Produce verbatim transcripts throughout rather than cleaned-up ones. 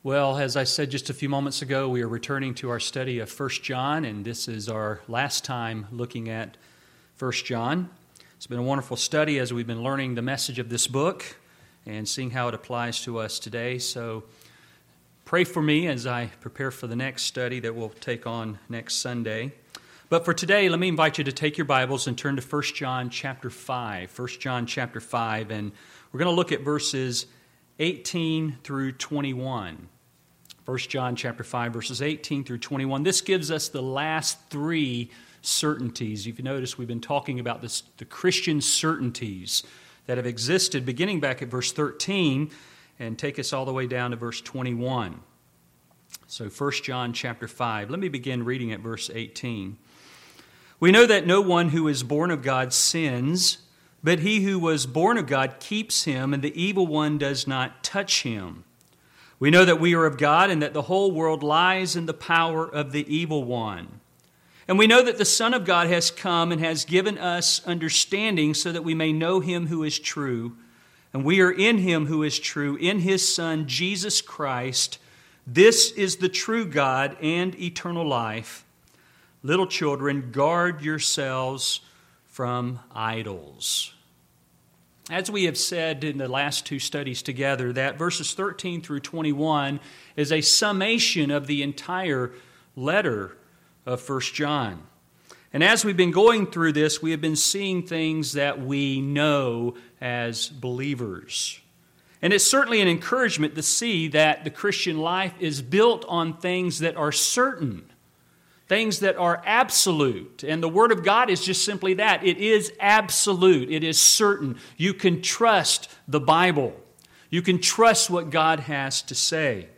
Well, as I said just a few moments ago, we are returning to our study of First John, and this is our last time looking at First John. It's been a wonderful study as we've been learning the message of this book and seeing how it applies to us today. So pray for me as I prepare for the next study that we'll take on next Sunday. But for today, let me invite you to take your Bibles and turn to First John chapter five. First John chapter five, and we're going to look at verses eighteen through twenty-one. First John chapter five, verses eighteen through twenty-one. This gives us the last three certainties. If you notice, we've been talking about this, the Christian certainties that have existed beginning back at verse thirteen and take us all the way down to verse twenty-one. So First John chapter five. Let me begin reading at verse eighteen. We know that no one who is born of God sins, but he who was born of God keeps him, and the evil one does not touch him. We know that we are of God, and that the whole world lies in the power of the evil one. And we know that the Son of God has come and has given us understanding so that we may know him who is true. And we are in him who is true, in his Son, Jesus Christ. This is the true God and eternal life. Little children, guard yourselves from idols. As we have said in the last two studies together, that verses thirteen through twenty-one is a summation of the entire letter of First John. And as we've been going through this, we have been seeing things that we know as believers. And it's certainly an encouragement to see that the Christian life is built on things that are certain, things that are absolute. And the Word of God is just simply that. It is absolute. It is certain. You can trust the Bible. You can trust what God has to say.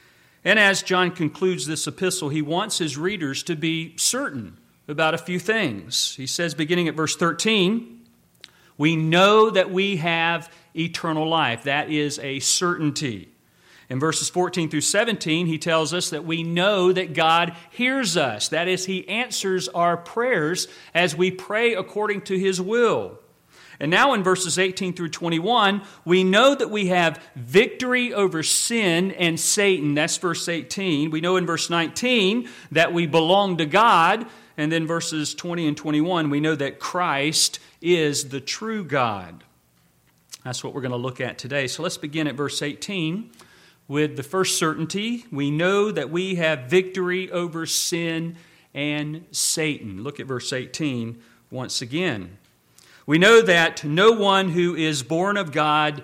And as John concludes this epistle, he wants his readers to be certain about a few things. He says, beginning at verse thirteen, we know that we have eternal life. That is a certainty. In verses fourteen through seventeen, he tells us that we know that God hears us. That is, he answers our prayers as we pray according to his will. And now in verses eighteen through twenty-one, we know that we have victory over sin and Satan. That's verse eighteen. We know in verse nineteen that we belong to God. And then verses twenty and twenty-one, we know that Christ is the true God. That's what we're going to look at today. So let's begin at verse eighteen. With the first certainty, we know that we have victory over sin and Satan. Look at verse eighteen once again. We know that no one who is born of God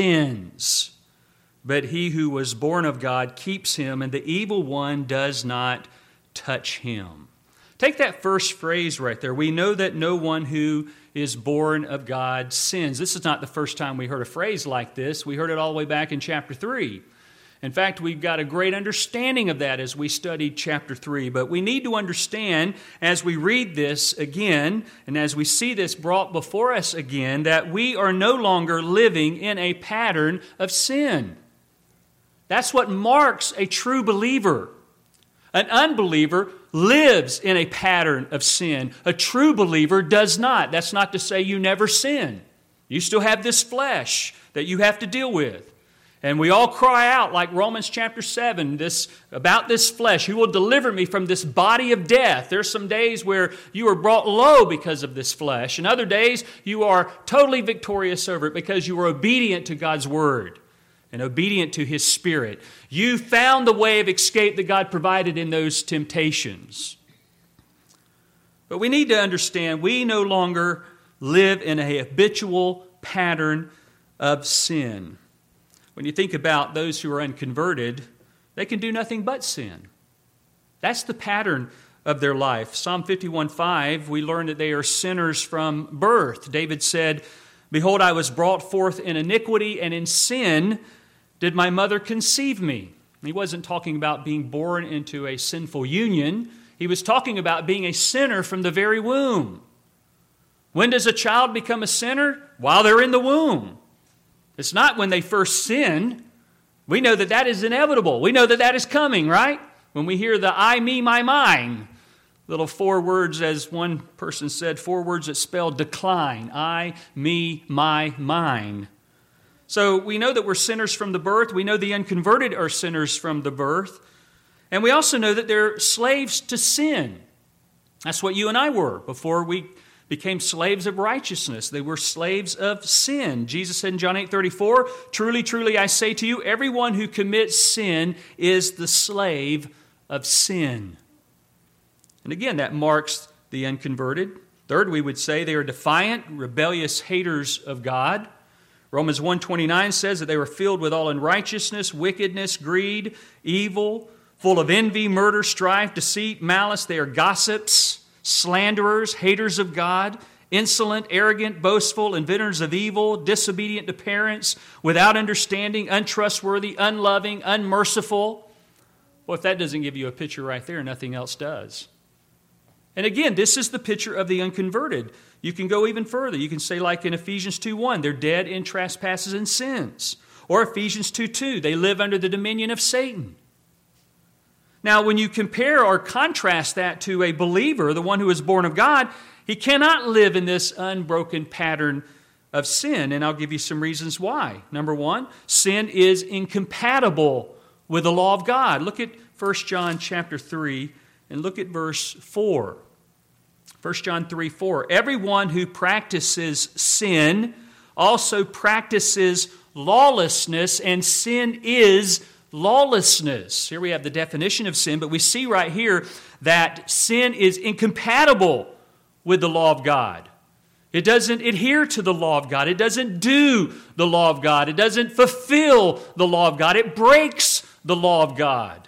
sins, but he who was born of God keeps him, and the evil one does not touch him. Take that first phrase right there. We know that no one who is born of God sins. This is not the first time we heard a phrase like this. We heard it all the way back in chapter three. In fact, we've got a great understanding of that as we studied chapter three. But we need to understand as we read this again, and as we see this brought before us again, that we are no longer living in a pattern of sin. That's what marks a true believer. An unbeliever lives in a pattern of sin. A true believer does not. That's not to say you never sin. You still have this flesh that you have to deal with. And we all cry out like Romans chapter seven this, about this flesh. Who will deliver me from this body of death? There's some days where you are brought low because of this flesh. And other days you are totally victorious over it because you are obedient to God's word and obedient to his Spirit. You found the way of escape that God provided in those temptations. But we need to understand we no longer live in a habitual pattern of sin. When you think about those who are unconverted, they can do nothing but sin. That's the pattern of their life. Psalm fifty-one five, we learn that they are sinners from birth. David said, "Behold, I was brought forth in iniquity, and in sin did my mother conceive me." He wasn't talking about being born into a sinful union. He was talking about being a sinner from the very womb. When does a child become a sinner? While they're in the womb. It's not when they first sin. We know that that is inevitable. We know that that is coming, right? When we hear the I, me, my, mine, little four words, as one person said, four words that spell decline. I, me, my, mine. So we know that we're sinners from the birth. We know the unconverted are sinners from the birth. And we also know that they're slaves to sin. That's what you and I were before we became slaves of righteousness. They were slaves of sin. Jesus said in John eight thirty-four, "Truly, truly, I say to you, everyone who commits sin is the slave of sin." And again, that marks the unconverted. Third, we would say they are defiant, rebellious haters of God. Romans one twenty-nine says that they were filled with all unrighteousness, wickedness, greed, evil, full of envy, murder, strife, deceit, malice. They are gossips, slanderers, haters of God, insolent, arrogant, boastful, inventors of evil, disobedient to parents, without understanding, untrustworthy, unloving, unmerciful. Well, if that doesn't give you a picture right there, nothing else does. And again, this is the picture of the unconverted. You can go even further. You can say like in Ephesians two one, they're dead in trespasses and sins. Or Ephesians two two, they live under the dominion of Satan. Now, when you compare or contrast that to a believer, the one who is born of God, he cannot live in this unbroken pattern of sin. And I'll give you some reasons why. Number one, sin is incompatible with the law of God. Look at First John chapter three and look at verse four. First John three four. Everyone who practices sin also practices lawlessness, and sin is lawlessness. Here we have the definition of sin, but we see right here that sin is incompatible with the law of God. It doesn't adhere to the law of God. It doesn't do the law of God. It doesn't fulfill the law of God. It breaks the law of God.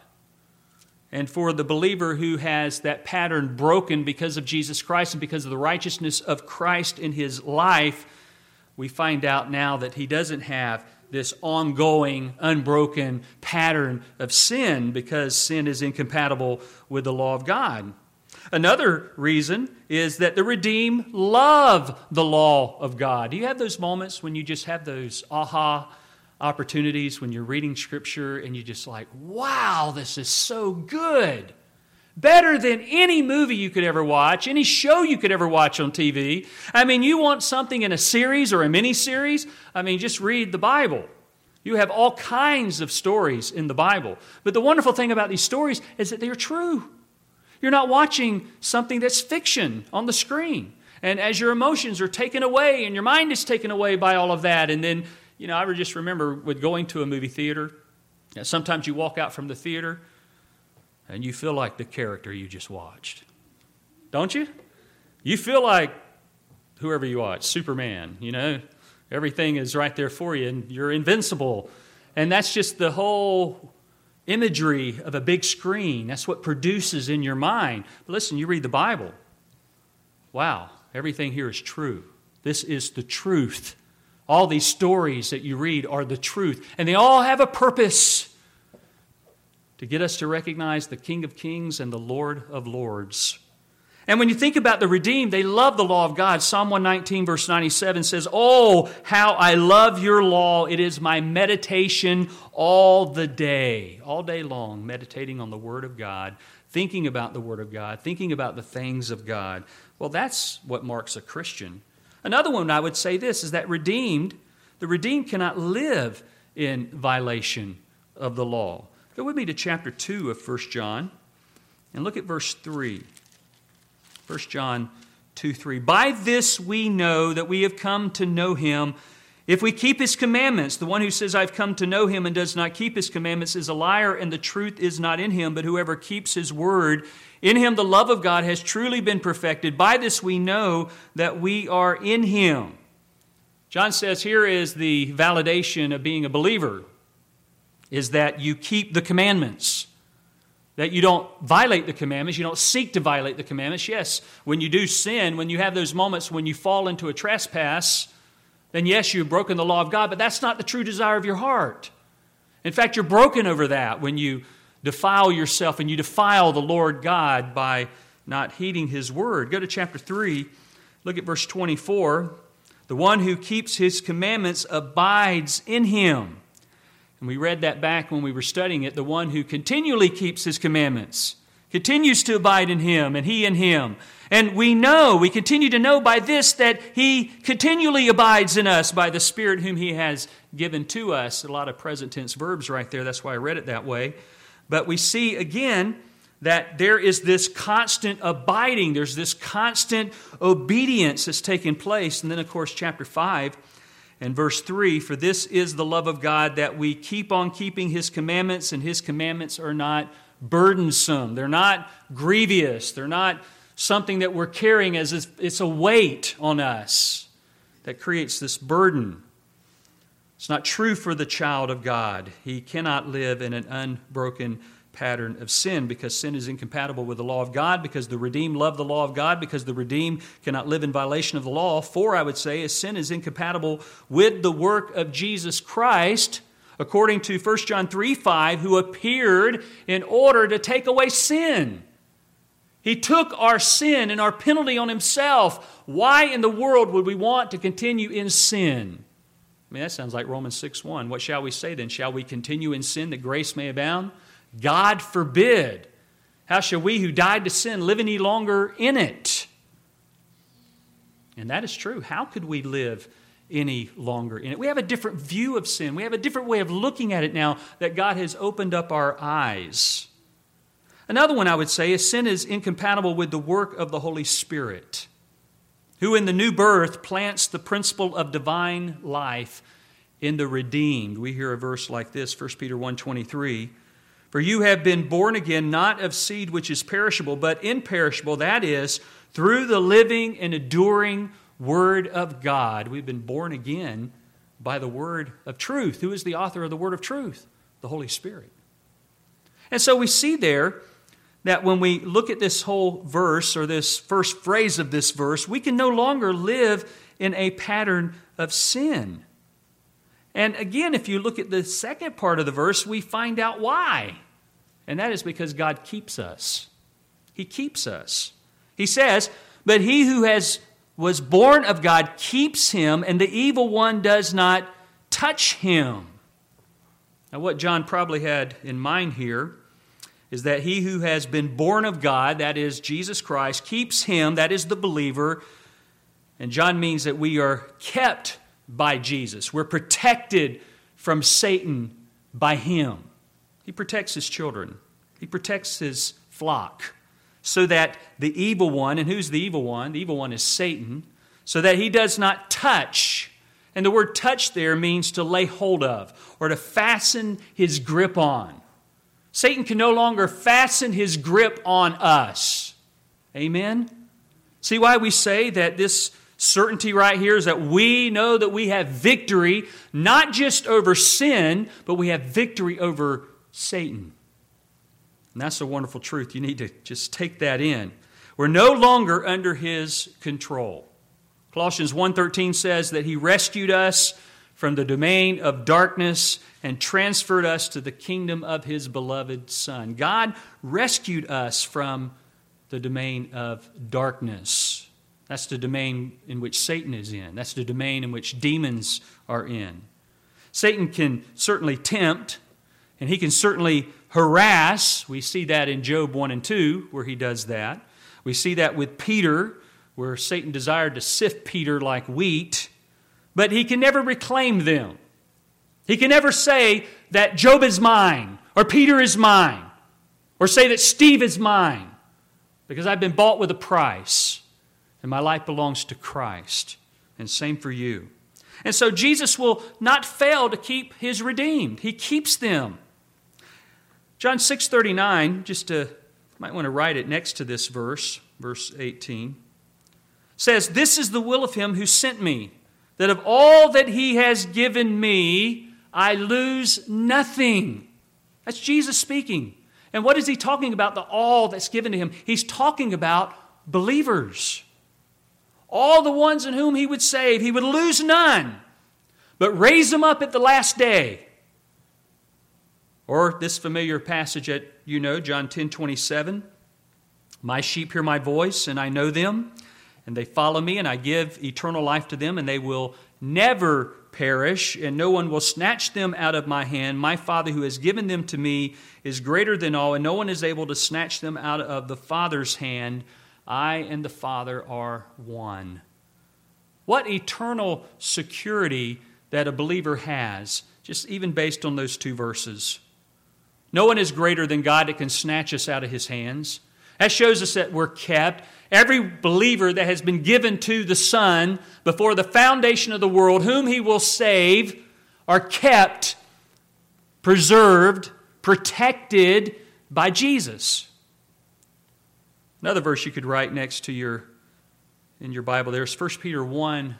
And for the believer who has that pattern broken because of Jesus Christ and because of the righteousness of Christ in his life, we find out now that he doesn't have this ongoing, unbroken pattern of sin because sin is incompatible with the law of God. Another reason is that the redeemed love the law of God. Do you have those moments when you just have those aha opportunities when you're reading Scripture and you're just like, wow, this is so good. Better than any movie you could ever watch, any show you could ever watch on T V. I mean, you want something in a series or a mini-series? I mean, just read the Bible. You have all kinds of stories in the Bible. But the wonderful thing about these stories is that they are true. You're not watching something that's fiction on the screen. And as your emotions are taken away and your mind is taken away by all of that, and then, you know, I just remember with going to a movie theater, sometimes you walk out from the theater and you feel like the character you just watched. Don't you? You feel like whoever you watch, Superman, you know. Everything is right there for you and you're invincible. And that's just the whole imagery of a big screen. That's what produces in your mind. But listen, you read the Bible. Wow, everything here is true. This is the truth. All these stories that you read are the truth. And they all have a purpose to get us to recognize the King of Kings and the Lord of Lords. And when you think about the redeemed, they love the law of God. Psalm one nineteen verse ninety-seven says, "Oh, how I love your law. It is my meditation all the day." All day long, meditating on the Word of God, thinking about the Word of God, thinking about the things of God. Well, that's what marks a Christian. Another one I would say this is that redeemed, the redeemed cannot live in violation of the law. Go with me to chapter two of First John and look at verse three. First John two three. "By this we know that we have come to know him, if we keep his commandments. The one who says, 'I've come to know him,' and does not keep his commandments is a liar, and the truth is not in him. But whoever keeps his word, in him the love of God has truly been perfected. By this we know that we are in him." John says here is the validation of being a believer, is that you keep the commandments. That you don't violate the commandments. You don't seek to violate the commandments. Yes, when you do sin, when you have those moments when you fall into a trespass, then yes, you've broken the law of God, but that's not the true desire of your heart. In fact, you're broken over that when you defile yourself and you defile the Lord God by not heeding his word. Go to chapter three, look at verse twenty-four. "The one who keeps his commandments abides in him." And we read that back when we were studying it. The one who continually keeps his commandments continues to abide in him, and he in him. And we know, we continue to know by this that he continually abides in us by the Spirit whom he has given to us. A lot of present tense verbs right there. That's why I read it that way. But we see again that there is this constant abiding. There's this constant obedience that's taking place. And then, of course, chapter five and verse three, for this is the love of God, that we keep on keeping his commandments, and his commandments are not burdensome. They're not grievous. They're not something that we're carrying as if it's a weight on us that creates this burden. It's not true for the child of God. He cannot live in an unbroken pattern of sin, because sin is incompatible with the law of God, because the redeemed love the law of God, because the redeemed cannot live in violation of the law. For, I would say, is sin is incompatible with the work of Jesus Christ, according to First John three five, who appeared in order to take away sin. He took our sin and our penalty on himself. Why in the world would we want to continue in sin? I mean, that sounds like Romans six one. What shall we say then? Shall we continue in sin that grace may abound? God forbid. How shall we who died to sin live any longer in it? And that is true. How could we live any longer in it? We have a different view of sin. We have a different way of looking at it now that God has opened up our eyes. Another one I would say is sin is incompatible with the work of the Holy Spirit, who in the new birth plants the principle of divine life in the redeemed. We hear a verse like this, First Peter one twenty-three. For you have been born again, not of seed which is perishable, but imperishable, that is, through the living and enduring Word of God. We've been born again by the Word of truth. Who is the author of the Word of truth? The Holy Spirit. And so we see there that when we look at this whole verse, or this first phrase of this verse, we can no longer live in a pattern of sin. And again, if you look at the second part of the verse, we find out why. And that is because God keeps us. He keeps us. He says, but he who has was born of God keeps him, and the evil one does not touch him. Now, what John probably had in mind here is that he who has been born of God, that is Jesus Christ, keeps him, that is the believer. And John means that we are kept by Jesus. We're protected from Satan by him. He protects his children. He protects his flock so that the evil one, and who's the evil one? The evil one is Satan, so that he does not touch. And the word touch there means to lay hold of or to fasten his grip on. Satan can no longer fasten his grip on us. Amen? See why we say that this certainty right here is that we know that we have victory, not just over sin, but we have victory over Satan. And that's a wonderful truth. You need to just take that in. We're no longer under his control. Colossians one thirteen says that he rescued us from the domain of darkness and transferred us to the kingdom of his beloved Son. God rescued us from the domain of darkness. That's the domain in which Satan is in. That's the domain in which demons are in. Satan can certainly tempt, and he can certainly harass. We see that in Job one and two, where he does that. We see that with Peter, where Satan desired to sift Peter like wheat, but he can never reclaim them. He can never say that Job is mine, or Peter is mine, or say that Steve is mine, because I've been bought with a price. And my life belongs to Christ. And same for you. And so Jesus will not fail to keep his redeemed. He keeps them. John six thirty-nine, just to, might want to write it next to this verse, verse eighteen, says, this is the will of him who sent me, that of all that he has given me, I lose nothing. That's Jesus speaking. And what is he talking about, the all that's given to him? He's talking about believers. All the ones in whom he would save, he would lose none, but raise them up at the last day. Or this familiar passage that you know, John ten twenty-seven. My sheep hear my voice, and I know them, and they follow me, and I give eternal life to them, and they will never perish, and no one will snatch them out of my hand. My Father who has given them to me is greater than all, and no one is able to snatch them out of the Father's hand. I and the Father are one. What eternal security that a believer has, just even based on those two verses. No one is greater than God that can snatch us out of His hands. That shows us that we're kept. Every believer that has been given to the Son before the foundation of the world, whom He will save, are kept, preserved, protected by Jesus. Another verse you could write next to your in your Bible there is First Peter one,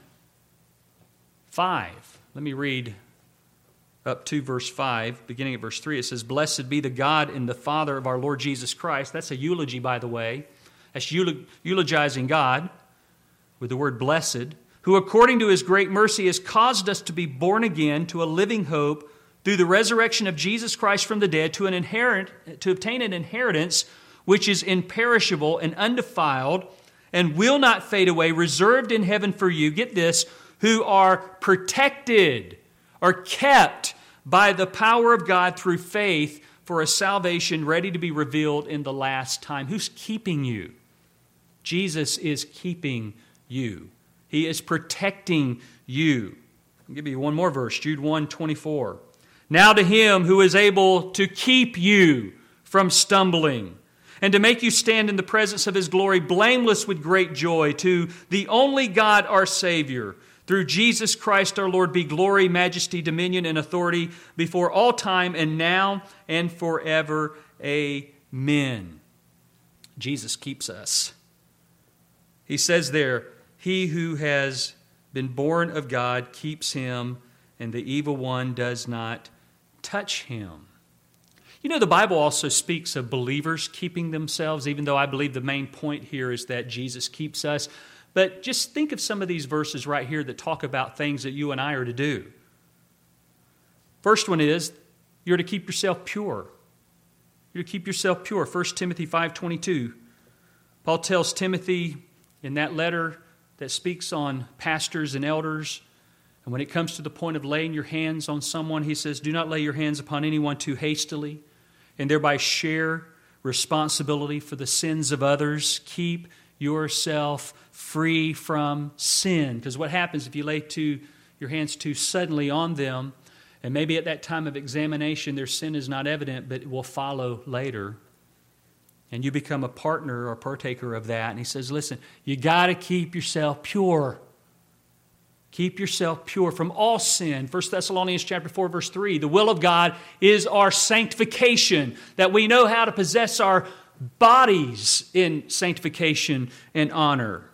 five. Let me read up to verse five, beginning at verse three. It says, "Blessed be the God and the Father of our Lord Jesus Christ." That's a eulogy, by the way. That's eulogizing God with the word blessed. "Who according to His great mercy has caused us to be born again to a living hope through the resurrection of Jesus Christ from the dead, to an inherit, to obtain an inheritance which is imperishable and undefiled and will not fade away, reserved in heaven for you," get this, "who are protected, are kept by the power of God through faith for a salvation ready to be revealed in the last time." Who's keeping you? Jesus is keeping you. He is protecting you. I'll give you one more verse, Jude one, twenty-four. "Now to Him who is able to keep you from stumbling and to make you stand in the presence of His glory blameless with great joy, to the only God our Savior, through Jesus Christ our Lord, be glory, majesty, dominion, and authority before all time and now and forever. Amen." Jesus keeps us. He says there, "He who has been born of God keeps him, and the evil one does not touch him." You know, the Bible also speaks of believers keeping themselves, even though I believe the main point here is that Jesus keeps us. But just think of some of these verses right here that talk about things that you and I are to do. First one is, you're to keep yourself pure. You're to keep yourself pure. First Timothy five twenty-two. Paul tells Timothy in that letter that speaks on pastors and elders, and when it comes to the point of laying your hands on someone, he says, "Do not lay your hands upon anyone too hastily, and thereby share responsibility for the sins of others. Keep yourself free from sin." Because what happens if you lay to your hands too suddenly on them, and maybe at that time of examination their sin is not evident, but it will follow later, and you become a partner or partaker of that. And he says, listen, you got to keep yourself pure. Keep yourself pure from all sin. First Thessalonians chapter four, verse three. The will of God is our sanctification, that we know how to possess our bodies in sanctification and honor.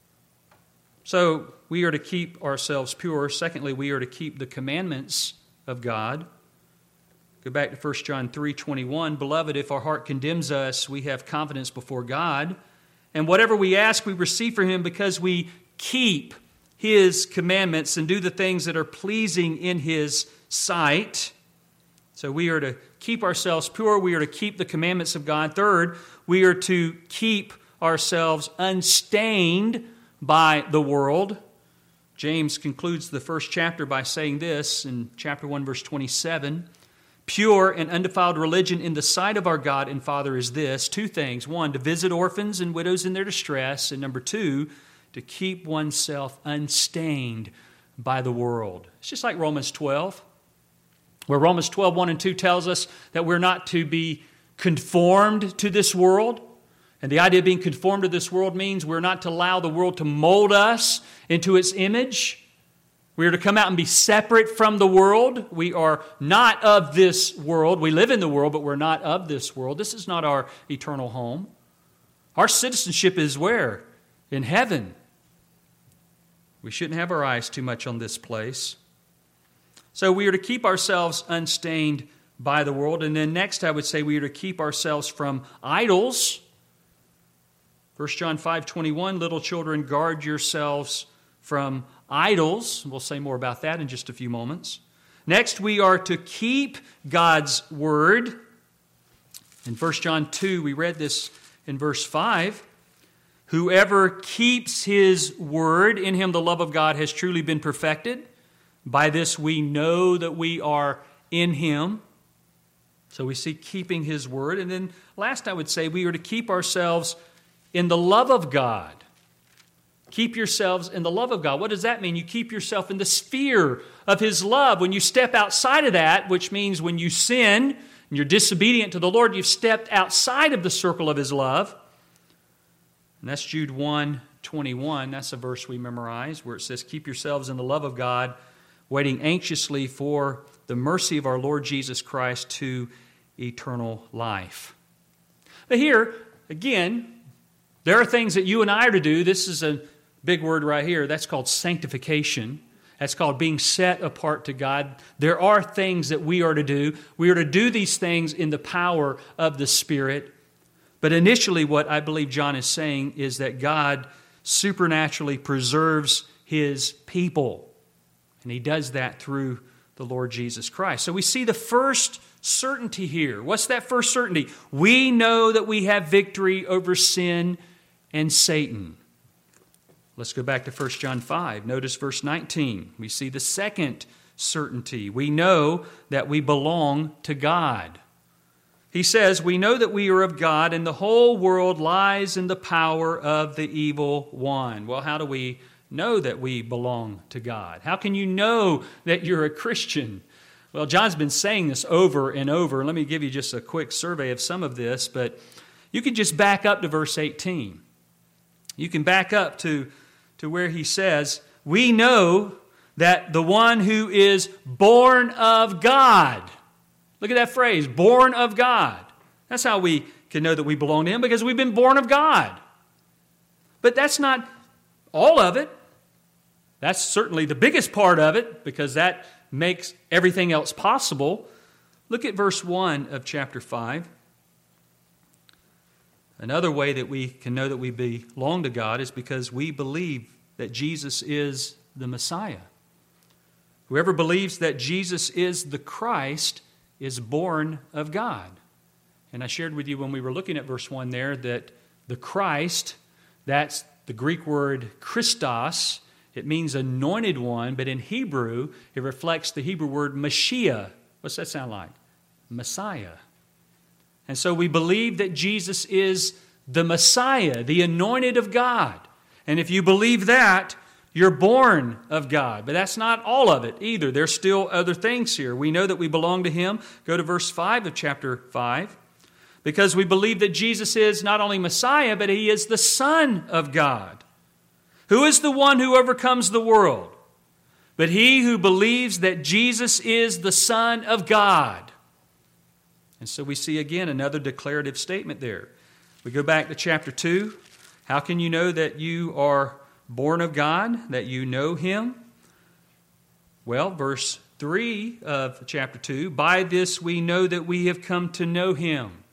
So we are to keep ourselves pure. Secondly, we are to keep the commandments of God. Go back to First John three twenty-one. "Beloved, if our heart condemns us, we have confidence before God. And whatever we ask, we receive from Him because we keep His commandments and do the things that are pleasing in His sight." So we are to keep ourselves pure. We are to keep the commandments of God. Third, we are to keep ourselves unstained by the world. James concludes the first chapter by saying this in chapter one, verse twenty-seven. "Pure and undefiled religion in the sight of our God and Father is this," two things. One, to visit orphans and widows in their distress. And number two, to keep oneself unstained by the world. It's just like Romans twelve, where Romans twelve, one and two tells us that we're not to be conformed to this world. And the idea of being conformed to this world means we're not to allow the world to mold us into its image. We are to come out and be separate from the world. We are not of this world. We live in the world, but we're not of this world. This is not our eternal home. Our citizenship is where? In heaven. We shouldn't have our eyes too much on this place. So we are to keep ourselves unstained by the world. And then next I would say we are to keep ourselves from idols. First John five twenty-one, "Little children, guard yourselves from idols." We'll say more about that in just a few moments. Next, we are to keep God's word. In First John two, we read this in verse five. "Whoever keeps His word, in him the love of God has truly been perfected. By this we know that we are in Him. So we see keeping His word. And then last I would say we are to keep ourselves in the love of God. Keep yourselves in the love of God. What does that mean? You keep yourself in the sphere of His love. When you step outside of that, which means when you sin and you're disobedient to the Lord, you've stepped outside of the circle of His love. And that's Jude one twenty-one. That's a verse we memorize where it says, keep yourselves in the love of God, waiting anxiously for the mercy of our Lord Jesus Christ to eternal life. But here, again, there are things that you and I are to do. This is a big word right here. That's called sanctification. That's called being set apart to God. There are things that we are to do. We are to do these things in the power of the Spirit. But initially, what I believe John is saying is that God supernaturally preserves His people. And He does that through the Lord Jesus Christ. So we see the first certainty here. What's that first certainty? We know that we have victory over sin and Satan. Let's go back to First John five. Notice verse nineteen. We see the second certainty. We know that we belong to God. He says, we know that we are of God, and the whole world lies in the power of the evil one. Well, how do we know that we belong to God? How can you know that you're a Christian? Well, John's been saying this over and over. Let me give you just a quick survey of some of this, but you can just back up to verse eighteen. You can back up to, to where he says, we know that the one who is born of God. Look at that phrase, born of God. That's how we can know that we belong to Him, because we've been born of God. But that's not all of it. That's certainly the biggest part of it, because that makes everything else possible. Look at verse one of chapter five. Another way that we can know that we belong to God is because we believe that Jesus is the Messiah. Whoever believes that Jesus is the Christ is born of God. And I shared with you when we were looking at verse one there that the Christ, that's the Greek word Christos. It means anointed one, but in Hebrew, it reflects the Hebrew word Mashiach. What's that sound like? Messiah. And so we believe that Jesus is the Messiah, the anointed of God. And if you believe that, you're born of God. But that's not all of it either. There's still other things here. We know that we belong to Him. Go to verse five of chapter five. Because we believe that Jesus is not only Messiah, but He is the Son of God. Who is the one who overcomes the world? But he who believes that Jesus is the Son of God. And so we see again another declarative statement there. We go back to chapter two. How can you know that you are born of God, that you know Him? Well, verse three of chapter two, by this we know that we have come to know Him,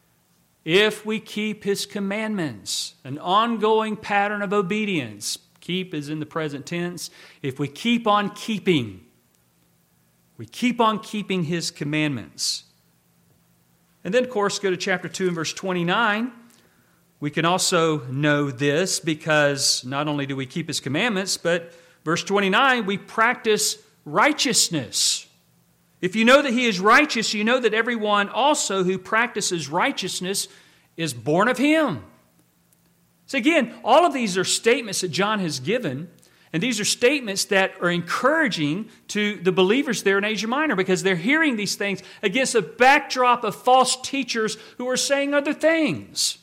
if we keep His commandments. An ongoing pattern of obedience. Keep is in the present tense. If we keep on keeping, we keep on keeping His commandments. And then, of course, go to chapter two and verse twenty-nine. We can also know this because not only do we keep His commandments, but verse twenty-nine, we practice righteousness. If you know that He is righteous, you know that everyone also who practices righteousness is born of Him. So again, all of these are statements that John has given, and these are statements that are encouraging to the believers there in Asia Minor, because they're hearing these things against a backdrop of false teachers who are saying other things.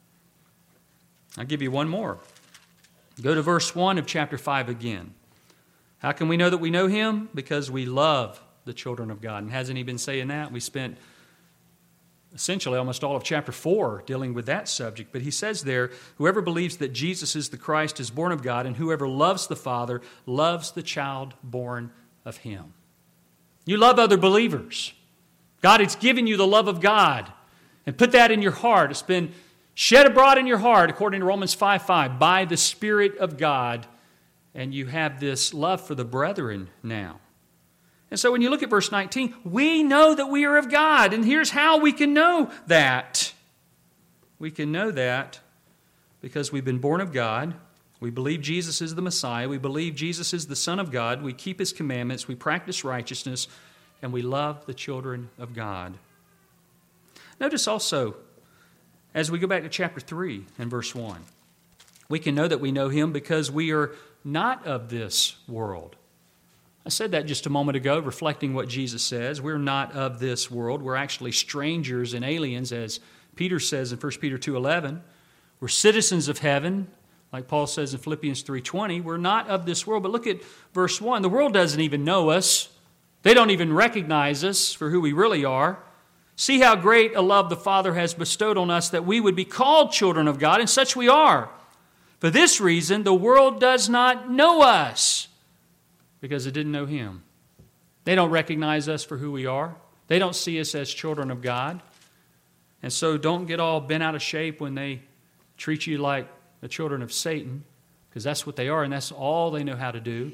I'll give you one more. Go to verse one of chapter five again. How can we know that we know Him? Because we love the children of God. And hasn't He been saying that? We spent essentially almost all of chapter four dealing with that subject. But He says there, whoever believes that Jesus is the Christ is born of God, and whoever loves the Father loves the child born of Him. You love other believers. God has given you the love of God. And put that in your heart. It's been shed abroad in your heart, according to Romans five five, by the Spirit of God. And you have this love for the brethren now. And so when you look at verse nineteen, we know that we are of God. And here's how we can know that. We can know that because we've been born of God. We believe Jesus is the Messiah. We believe Jesus is the Son of God. We keep His commandments. We practice righteousness. And we love the children of God. Notice also, as we go back to chapter three and verse one, we can know that we know Him because we are not of this world. I said that just a moment ago, reflecting what Jesus says. We're not of this world. We're actually strangers and aliens, as Peter says in First Peter two eleven. We're citizens of heaven, like Paul says in Philippians three twenty. We're not of this world. But look at verse one. The world doesn't even know us. They don't even recognize us for who we really are. See how great a love the Father has bestowed on us that we would be called children of God, and such we are. For this reason, the world does not know us, because it didn't know Him. They don't recognize us for who we are. They don't see us as children of God. And so don't get all bent out of shape when they treat you like the children of Satan, because that's what they are, and that's all they know how to do.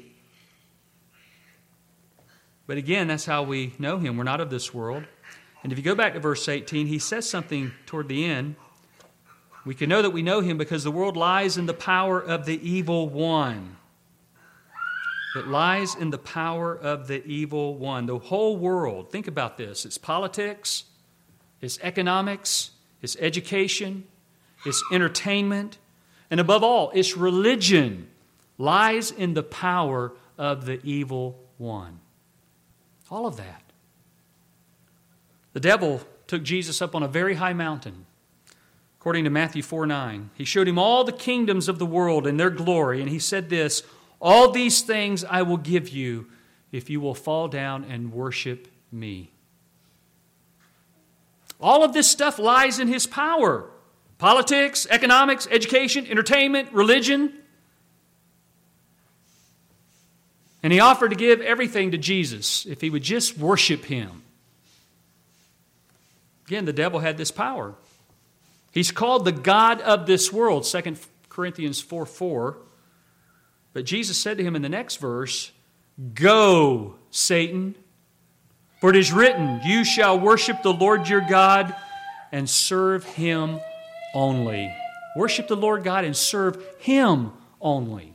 But again, that's how we know Him. We're not of this world. And if you go back to verse eighteen, he says something toward the end. We can know that we know Him because the world lies in the power of the evil one. It lies in the power of the evil one. The whole world, think about this. It's politics, it's economics, it's education, it's entertainment, and above all, it's religion, lies in the power of the evil one. All of that. The devil took Jesus up on a very high mountain. According to Matthew four nine, he showed him all the kingdoms of the world and their glory, and he said this, all these things I will give you if you will fall down and worship me. All of this stuff lies in His power. Politics, economics, education, entertainment, religion. And He offered to give everything to Jesus if He would just worship Him. Again, the devil had this power. He's called the God of this world, Second Corinthians four four. But Jesus said to him in the next verse, go, Satan, for it is written, you shall worship the Lord your God and serve Him only. Worship the Lord God and serve Him only.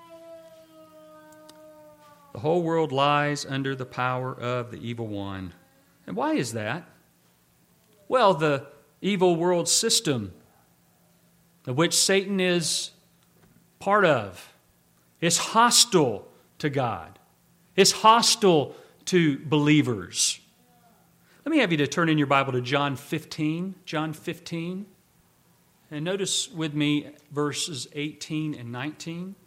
The whole world lies under the power of the evil one. And why is that? Well, the evil world system of which Satan is part of is hostile to God. It's hostile to believers. Let me have you to turn in your Bible to John fifteen. John fifteen. And notice with me verses eighteen and nineteen.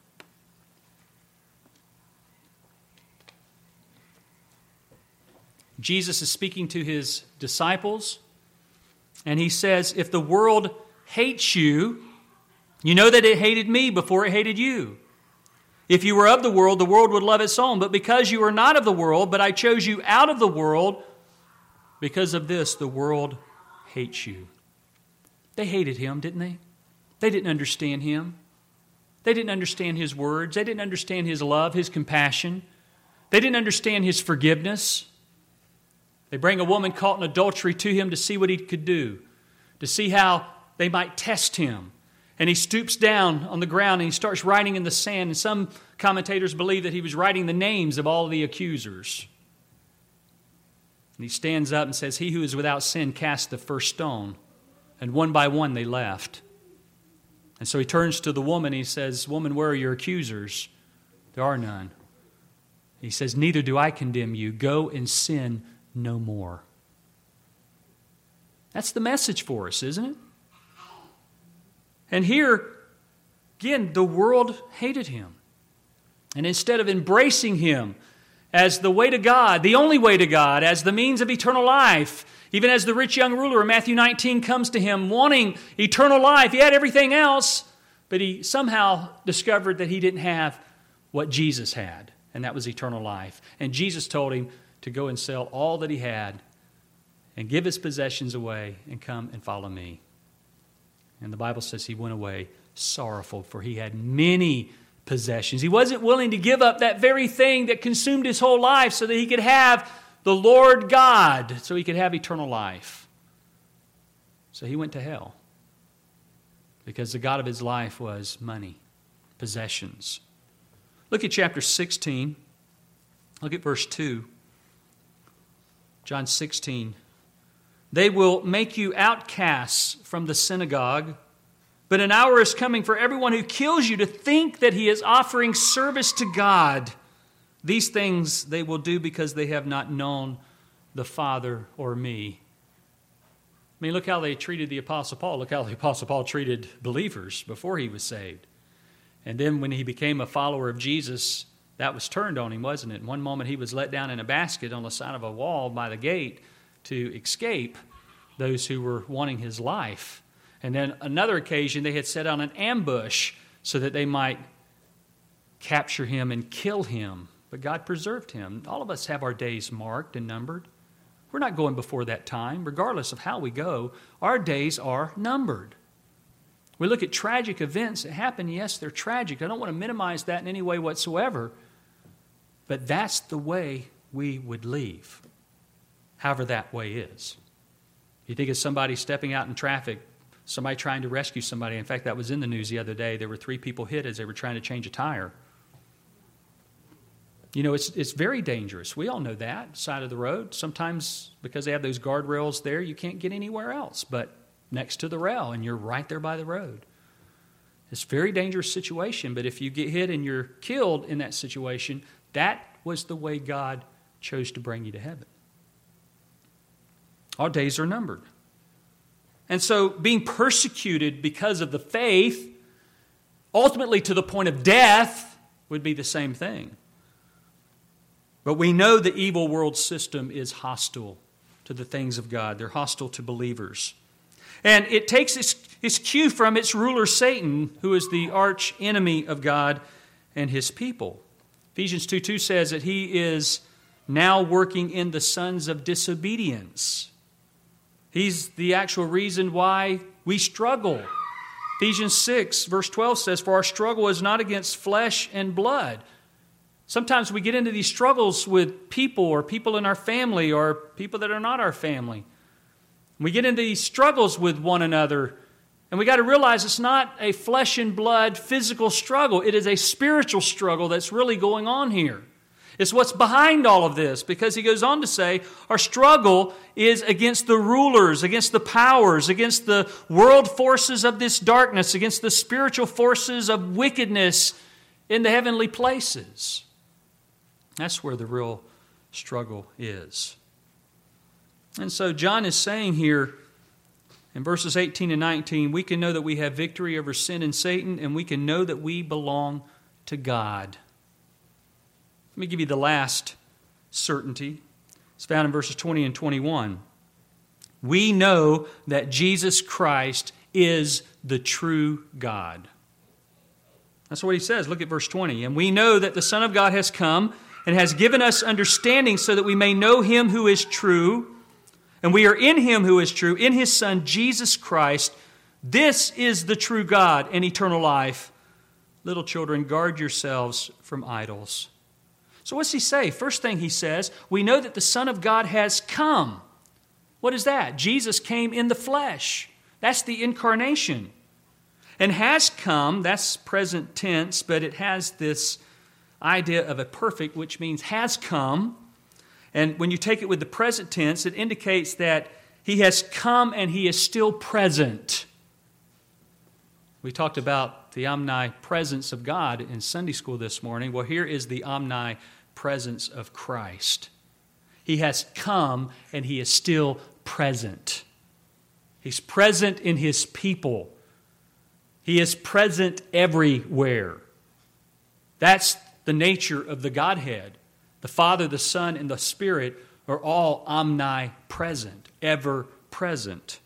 Jesus is speaking to His disciples, and He says, if the world hates you, you know that it hated me before it hated you. If you were of the world, the world would love its own. But because you are not of the world, but I chose you out of the world, because of this, the world hates you. They hated Him, didn't they? They didn't understand Him. They didn't understand His words. They didn't understand His love, His compassion. They didn't understand His forgiveness. They bring a woman caught in adultery to Him to see what He could do, to see how they might test Him. And He stoops down on the ground and He starts writing in the sand. And some commentators believe that He was writing the names of all of the accusers. And He stands up and says, he who is without sin cast the first stone. And one by one they left. And so He turns to the woman and He says, woman, where are your accusers? There are none. He says, neither do I condemn you. Go and sin no more. That's the message for us, isn't it? And here, again, the world hated Him. And instead of embracing Him as the way to God, the only way to God, as the means of eternal life, even as the rich young ruler in Matthew nineteen comes to Him wanting eternal life, he had everything else, but he somehow discovered that he didn't have what Jesus had, and that was eternal life. And Jesus told him to go and sell all that he had and give his possessions away and come and follow me. And the Bible says he went away sorrowful, for he had many possessions. He wasn't willing to give up that very thing that consumed his whole life so that he could have the Lord God, so he could have eternal life. So he went to hell because the God of his life was money possessions. Look at chapter sixteen. Look at verse two. John sixteen. They will make you outcasts from the synagogue, but an hour is coming for everyone who kills you to think that he is offering service to God. These things they will do because they have not known the Father or me. I mean, look how they treated the Apostle Paul. Look how the Apostle Paul treated believers before he was saved. And then when he became a follower of Jesus, that was turned on him, wasn't it? One moment he was let down in a basket on the side of a wall by the gate to escape those who were wanting his life. And then another occasion they had set on an ambush so that they might capture him and kill him. But God preserved him. All of us have our days marked and numbered. We're not going before that time. Regardless of how we go, our days are numbered. We look at tragic events that happen. Yes, they're tragic. I don't want to minimize that in any way whatsoever. But that's the way we would leave, however that way is. You think of somebody stepping out in traffic, somebody trying to rescue somebody. In fact, that was in the news the other day. There were three people hit as they were trying to change a tire. You know, it's it's very dangerous. We all know that, side of the road. Sometimes because they have those guardrails there, you can't get anywhere else but next to the rail, and you're right there by the road. It's a very dangerous situation, but if you get hit and you're killed in that situation, that was the way God chose to bring you to heaven. Our days are numbered. And so being persecuted because of the faith, ultimately to the point of death, would be the same thing. But we know the evil world system is hostile to the things of God. They're hostile to believers. And it takes its, its cue from its ruler Satan, who is the arch enemy of God and his people. Ephesians two two says that he is now working in the sons of disobedience. He's the actual reason why we struggle. Ephesians six verse twelve says, "For our struggle is not against flesh and blood." Sometimes we get into these struggles with people or people in our family or people that are not our family. We get into these struggles with one another, and we got to realize it's not a flesh and blood physical struggle. It is a spiritual struggle that's really going on here. It's what's behind all of this, because he goes on to say our struggle is against the rulers, against the powers, against the world forces of this darkness, against the spiritual forces of wickedness in the heavenly places. That's where the real struggle is. And so John is saying here in verses eighteen and nineteen, we can know that we have victory over sin and Satan, and we can know that we belong to God. Let me give you the last certainty. It's found in verses twenty and twenty-one. We know that Jesus Christ is the true God. That's what he says. Look at verse twenty. And we know that the Son of God has come and has given us understanding so that we may know him who is true. And we are in him who is true, in his Son, Jesus Christ. This is the true God and eternal life. Little children, guard yourselves from idols. So what's he say? First thing he says, we know that the Son of God has come. What is that? Jesus came in the flesh. That's the incarnation. And has come, that's present tense, but it has this idea of a perfect, which means has come. And when you take it with the present tense, it indicates that he has come and he is still present. We talked about the omnipresence of God in Sunday school this morning. Well, here is the omnipresence of Christ. He has come and he is still present. He's present in his people. He is present everywhere. That's the nature of the Godhead. The Father, the Son, and the Spirit are all omnipresent, ever present.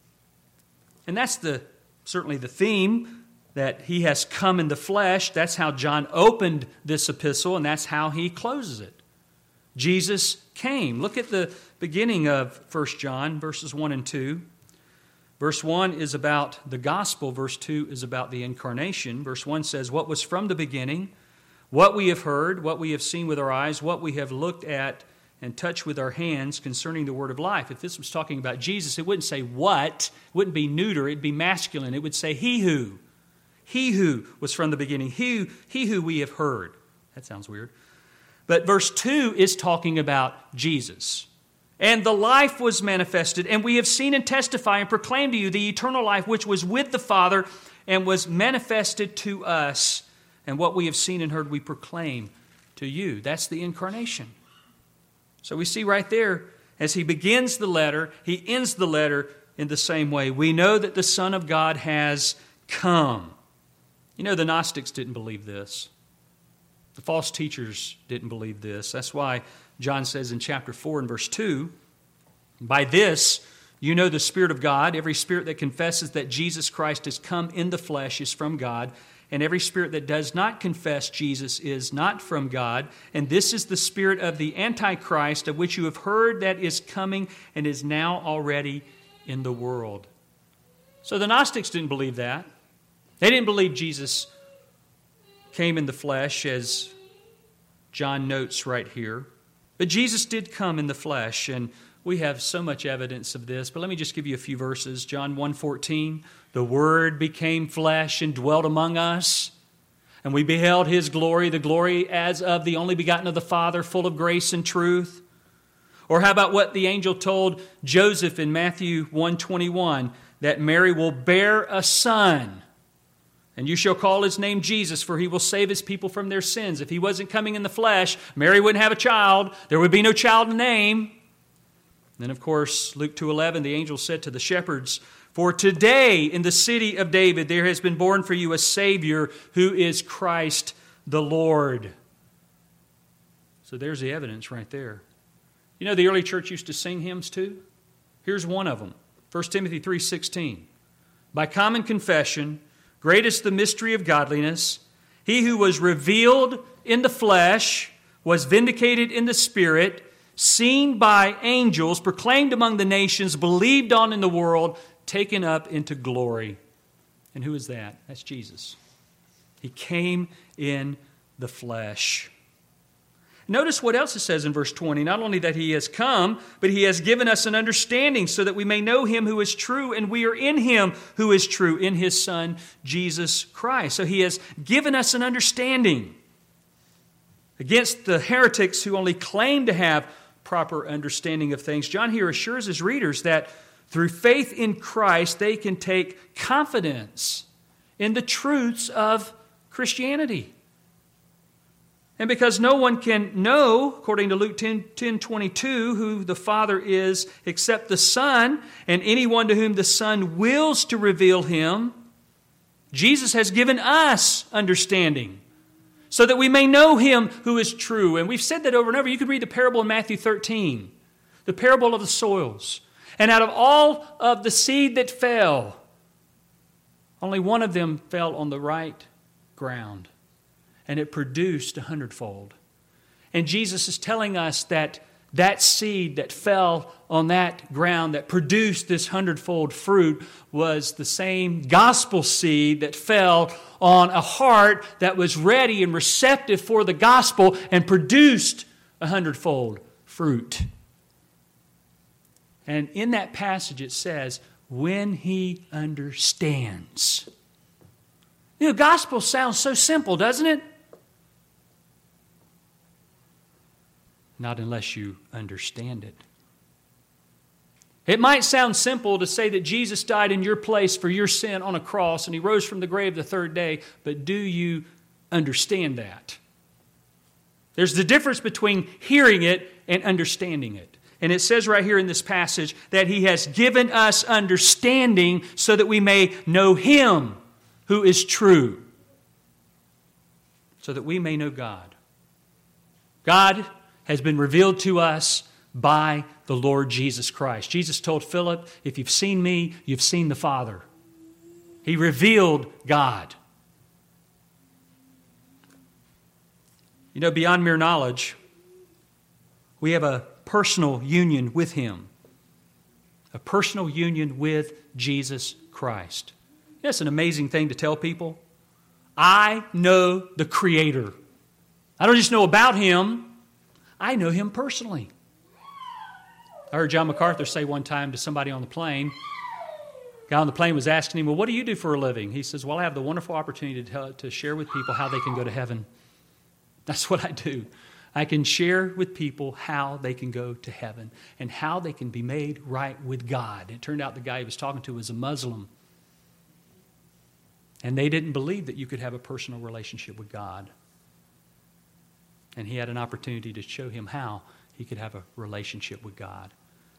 And that's the certainly the theme, that he has come in the flesh. That's how John opened this epistle, and that's how he closes it. Jesus came. Look at the beginning of First John, verses one and two. Verse one is about the gospel. Verse two is about the incarnation. Verse one says, what was from the beginning, what we have heard, what we have seen with our eyes, what we have looked at and touched with our hands concerning the word of life. If this was talking about Jesus, it wouldn't say what, it wouldn't be neuter, it'd be masculine. It would say he who. He who was from the beginning. He, he who we have heard. That sounds weird. But verse two is talking about Jesus. And the life was manifested, and we have seen and testify and proclaim to you the eternal life which was with the Father and was manifested to us. And what we have seen and heard we proclaim to you. That's the incarnation. So we see right there, as he begins the letter, he ends the letter in the same way. We know that the Son of God has come. You know, the Gnostics didn't believe this. The false teachers didn't believe this. That's why John says in chapter four and verse two, by this you know the Spirit of God. Every spirit that confesses that Jesus Christ has come in the flesh is from God. And every spirit that does not confess Jesus is not from God. And this is the spirit of the Antichrist, of which you have heard that is coming and is now already in the world. So the Gnostics didn't believe that. They didn't believe Jesus came in the flesh, as John notes right here. But Jesus did come in the flesh, and we have so much evidence of this. But let me just give you a few verses. John one fourteen, the Word became flesh and dwelt among us, and we beheld His glory, the glory as of the only begotten of the Father, full of grace and truth. Or how about what the angel told Joseph in Matthew one twenty-one, that Mary will bear a son, and you shall call his name Jesus, for he will save his people from their sins. If he wasn't coming in the flesh, Mary wouldn't have a child. There would be no child name. Then, of course, Luke two eleven, the angel said to the shepherds, for today in the city of David there has been born for you a Savior who is Christ the Lord. So there's the evidence right there. You know, the early church used to sing hymns too. Here's one of them, First Timothy three sixteen. By common confession, great is the mystery of godliness. He who was revealed in the flesh was vindicated in the Spirit, seen by angels, proclaimed among the nations, believed on in the world, taken up into glory. And who is that? That's Jesus. He came in the flesh. Notice what else it says in verse twenty. Not only that He has come, but He has given us an understanding so that we may know Him who is true, and we are in Him who is true, in His Son, Jesus Christ. So He has given us an understanding against the heretics who only claim to have proper understanding of things. John here assures his readers that through faith in Christ, they can take confidence in the truths of Christianity. And because no one can know, according to Luke ten twenty-two, who the Father is except the Son, and anyone to whom the Son wills to reveal Him, Jesus has given us understanding so that we may know Him who is true. And we've said that over and over. You could read the parable in Matthew thirteen, the parable of the soils. And out of all of the seed that fell, only one of them fell on the right ground, and it produced a hundredfold. And Jesus is telling us that that seed that fell on that ground that produced this hundredfold fruit was the same gospel seed that fell on a heart that was ready and receptive for the gospel and produced a hundredfold fruit. And in that passage it says, when he understands. You know, gospel sounds so simple, doesn't it? Not unless you understand it. It might sound simple to say that Jesus died in your place for your sin on a cross and He rose from the grave the third day, but do you understand that? There's the difference between hearing it and understanding it. And it says right here in this passage that He has given us understanding so that we may know Him who is true, so that we may know God. God has been revealed to us by the Lord Jesus Christ. Jesus told Philip, if you've seen me, you've seen the Father. He revealed God. You know, beyond mere knowledge, we have a personal union with Him. A personal union with Jesus Christ. That's an amazing thing to tell people. I know the Creator. I don't just know about Him, I know Him personally. I heard John MacArthur say one time to somebody on the plane, guy on the plane was asking him, well, what do you do for a living? He says, well, I have the wonderful opportunity to, tell, to share with people how they can go to heaven. That's what I do. I can share with people how they can go to heaven and how they can be made right with God. It turned out the guy he was talking to was a Muslim. And they didn't believe that you could have a personal relationship with God. And he had an opportunity to show him how he could have a relationship with God.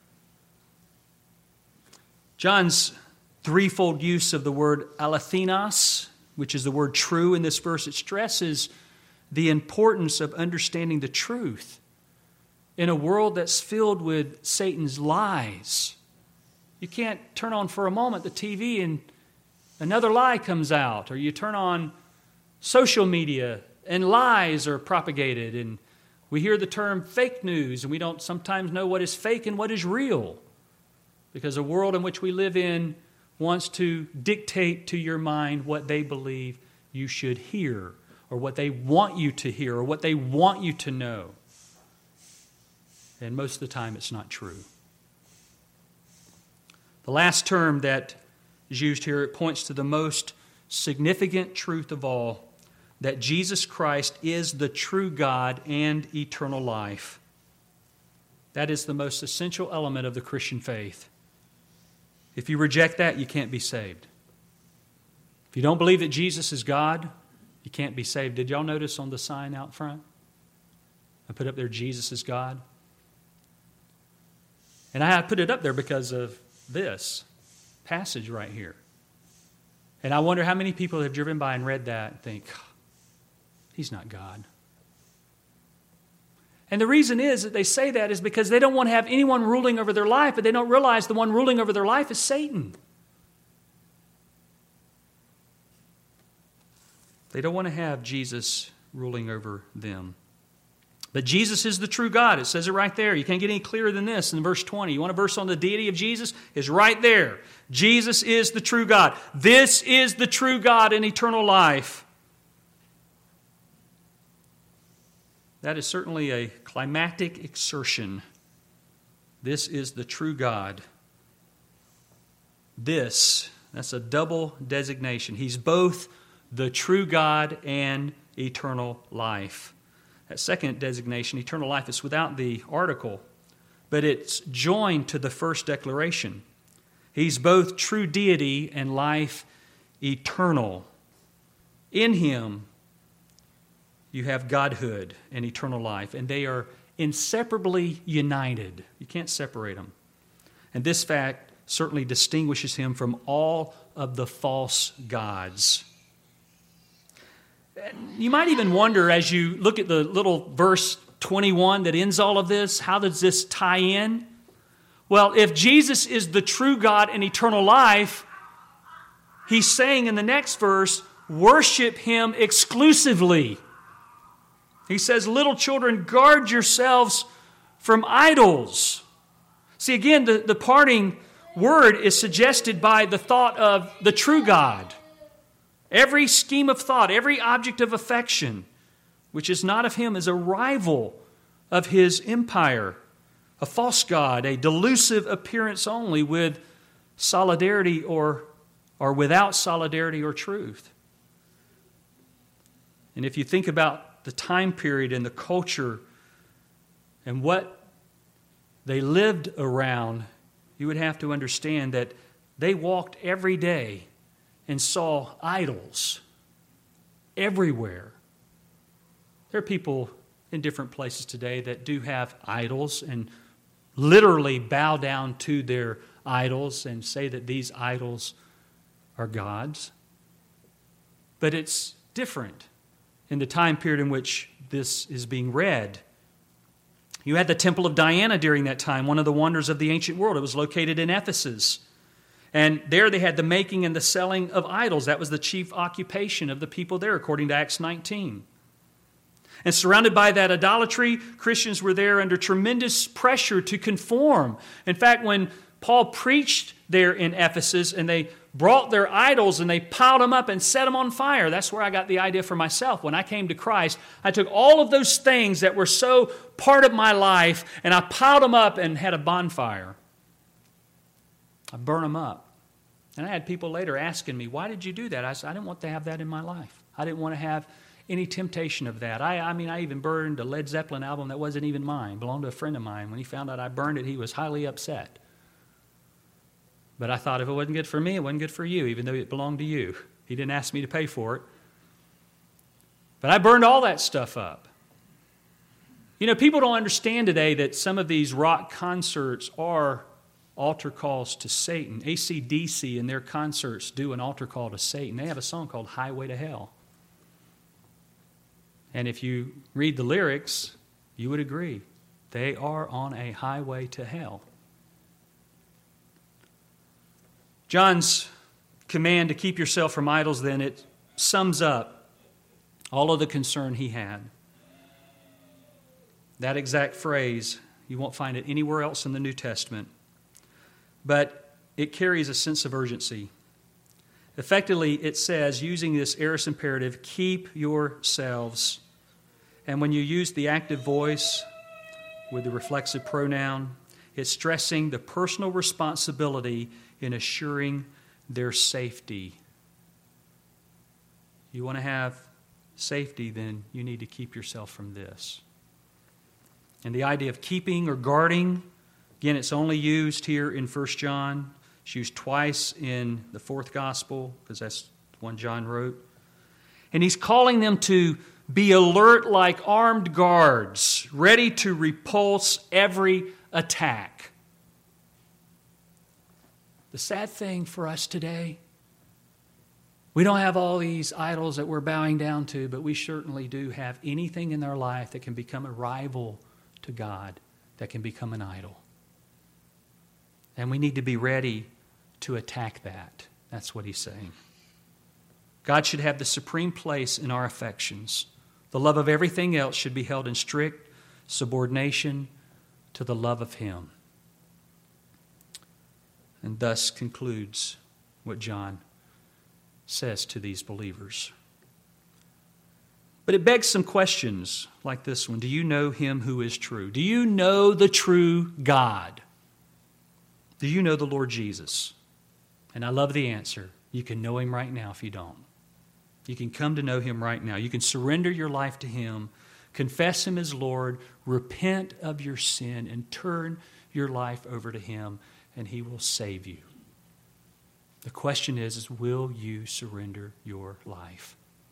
John's threefold use of the word alethinos, which is the word true in this verse, it stresses the importance of understanding the truth in a world that's filled with Satan's lies. You can't turn on for a moment the T V and another lie comes out, or you turn on social media and lies are propagated, and we hear the term fake news, and we don't sometimes know what is fake and what is real, because the world in which we live in wants to dictate to your mind what they believe you should hear, or what they want you to hear, or what they want you to know. And most of the time it's not true. The last term that is used here, it points to the most significant truth of all, that Jesus Christ is the true God and eternal life. That is the most essential element of the Christian faith. If you reject that, you can't be saved. If you don't believe that Jesus is God, you can't be saved. Did y'all notice on the sign out front? I put up there, Jesus is God. And I put it up there because of this passage right here. And I wonder how many people have driven by and read that and think, he's not God. And the reason is that they say that is because they don't want to have anyone ruling over their life, but they don't realize the one ruling over their life is Satan. They don't want to have Jesus ruling over them. But Jesus is the true God. It says it right there. You can't get any clearer than this in verse twenty. You want a verse on the deity of Jesus? It's right there. Jesus is the true God. This is the true God in eternal life. That is certainly a climactic exertion. This is the true God. This, that's a double designation. He's both the true God and eternal life. That second designation, eternal life, is without the article, but it's joined to the first declaration. He's both true deity and life eternal. In Him, you have Godhood and eternal life, and they are inseparably united. You can't separate them. And this fact certainly distinguishes Him from all of the false gods. You might even wonder, as you look at the little verse twenty-one that ends all of this, how does this tie in? Well, if Jesus is the true God and eternal life, He's saying in the next verse, worship Him exclusively. He says, little children, guard yourselves from idols. See, again, the, the parting word is suggested by the thought of the true God. Every scheme of thought, every object of affection, which is not of Him, is a rival of His empire, a false god, a delusive appearance only with solidarity or, or without solidarity or truth. And if you think about the time period and the culture and what they lived around, you would have to understand that they walked every day and saw idols everywhere. There are people in different places today that do have idols and literally bow down to their idols and say that these idols are gods. But it's different in the time period in which this is being read. You had the Temple of Diana during that time, one of the wonders of the ancient world. It was located in Ephesus. And there they had the making and the selling of idols. That was the chief occupation of the people there, according to Acts nineteen. And surrounded by that idolatry, Christians were there under tremendous pressure to conform. In fact, when Paul preached there in Ephesus and they brought their idols and they piled them up and set them on fire, that's where I got the idea for myself. When I came to Christ, I took all of those things that were so part of my life and I piled them up and had a bonfire. I burn them up. And I had people later asking me, why did you do that? I said, I didn't want to have that in my life. I didn't want to have any temptation of that. I, I mean, I even burned a Led Zeppelin album that wasn't even mine. It belonged to a friend of mine. When he found out I burned it, he was highly upset. But I thought if it wasn't good for me, it wasn't good for you, even though it belonged to you. He didn't ask me to pay for it. But I burned all that stuff up. You know, people don't understand today that some of these rock concerts are altar calls to Satan. A C D C in their concerts do an altar call to Satan. They have a song called Highway to Hell. And if you read the lyrics, you would agree. They are on a highway to hell. John's command to keep yourself from idols, then, it sums up all of the concern he had. That exact phrase, you won't find it anywhere else in the New Testament. But it carries a sense of urgency. Effectively, it says, using this aorist imperative, keep yourselves. And when you use the active voice with the reflexive pronoun, it's stressing the personal responsibility in assuring their safety. You want to have safety, then you need to keep yourself from this. And the idea of keeping or guarding, again, it's only used here in First John. It's used twice in the fourth gospel, because that's the one John wrote. And he's calling them to be alert like armed guards, ready to repulse every attack. The sad thing for us today, we don't have all these idols that we're bowing down to, but we certainly do have anything in our life that can become a rival to God, that can become an idol. And we need to be ready to attack that. That's what he's saying. God should have the supreme place in our affections. The love of everything else should be held in strict subordination to the love of Him. And thus concludes what John says to these believers. But it begs some questions like this one. Do you know Him who is true? Do you know the true God? Do you know the Lord Jesus? And I love the answer. You can know Him right now if you don't. You can come to know Him right now. You can surrender your life to Him, confess Him as Lord, repent of your sin, and turn your life over to Him, and He will save you. The question is, is will you surrender your life?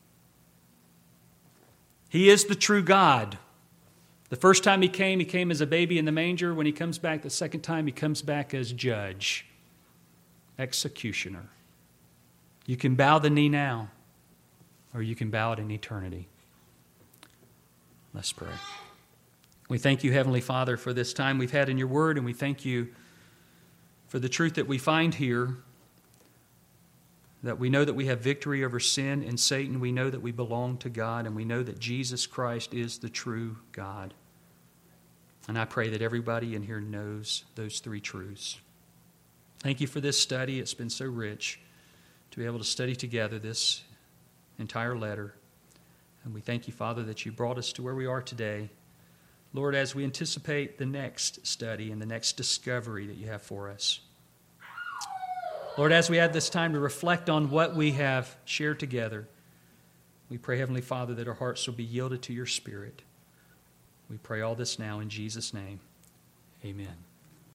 He is the true God. The first time He came, He came as a baby in the manger. When He comes back the second time, He comes back as judge, executioner. You can bow the knee now, or you can bow it in eternity. Let's pray. We thank you, Heavenly Father, for this time we've had in your word, and we thank you for the truth that we find here, that we know that we have victory over sin and Satan. We know that we belong to God, and we know that Jesus Christ is the true God. And I pray that everybody in here knows those three truths. Thank you for this study. It's been so rich to be able to study together this entire letter. And we thank you, Father, that you brought us to where we are today. Lord, as we anticipate the next study and the next discovery that you have for us. Lord, as we have this time to reflect on what we have shared together, we pray, Heavenly Father, that our hearts will be yielded to your Spirit. We pray all this now in Jesus' name. Amen.